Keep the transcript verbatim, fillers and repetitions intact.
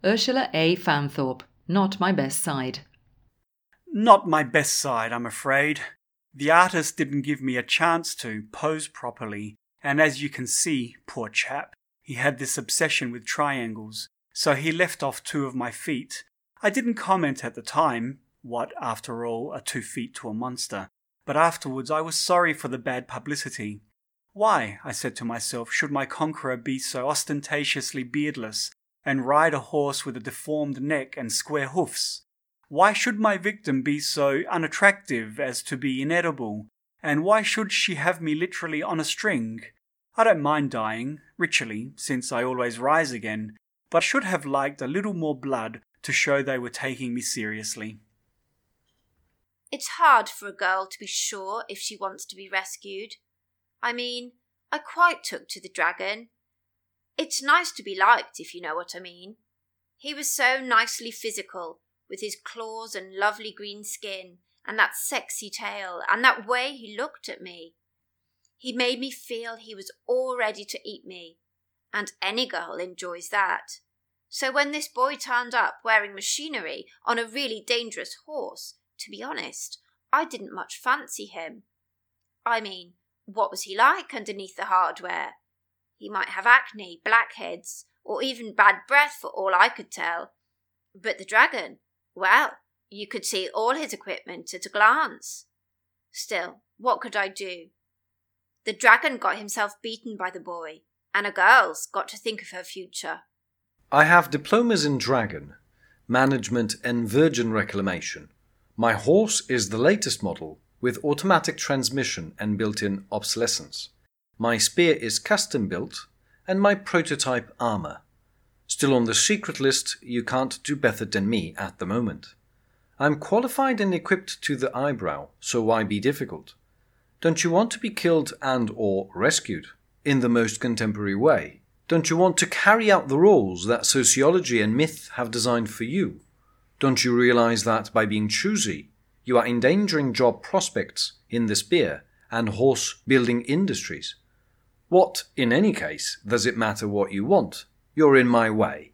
Ursula A. Fanthorpe, Not My Best Side. Not my best side, I'm afraid. The artist didn't give me a chance to pose properly, and as you can see, poor chap, he had this obsession with triangles, so he left off two of my feet. I didn't comment at the time, what, after all, are two feet to a monster, but afterwards I was sorry for the bad publicity. Why, I said to myself, should my conqueror be so ostentatiously beardless and ride a horse with a deformed neck and square hoofs? Why should my victim be so unattractive as to be inedible? And why should she have me literally on a string? I don't mind dying, ritually, since I always rise again, but I should have liked a little more blood to show they were taking me seriously. It's hard for a girl to be sure if she wants to be rescued. I mean, I quite took to the dragon. It's nice to be liked, if you know what I mean. He was so nicely physical, with his claws and lovely green skin, and that sexy tail, and that way he looked at me. He made me feel he was all ready to eat me, and any girl enjoys that. So when this boy turned up wearing machinery on a really dangerous horse, to be honest, I didn't much fancy him. I mean, what was he like underneath the hardware? He might have acne, blackheads, or even bad breath for all I could tell. But the dragon, well, you could see all his equipment at a glance. Still, what could I do? The dragon got himself beaten by the boy, and a girl's got to think of her future. I have diplomas in dragon, management and virgin reclamation. My horse is the latest model with automatic transmission and built-in obsolescence. My spear is custom built and my prototype armor. Still on the secret list, you can't do better than me at the moment. I'm qualified and equipped to the eyebrow, so why be difficult? Don't you want to be killed and or rescued in the most contemporary way? Don't you want to carry out the roles that sociology and myth have designed for you? Don't you realize that by being choosy, you are endangering job prospects in the spear and horse building industries? What, in any case, does it matter what you want? You're in my way.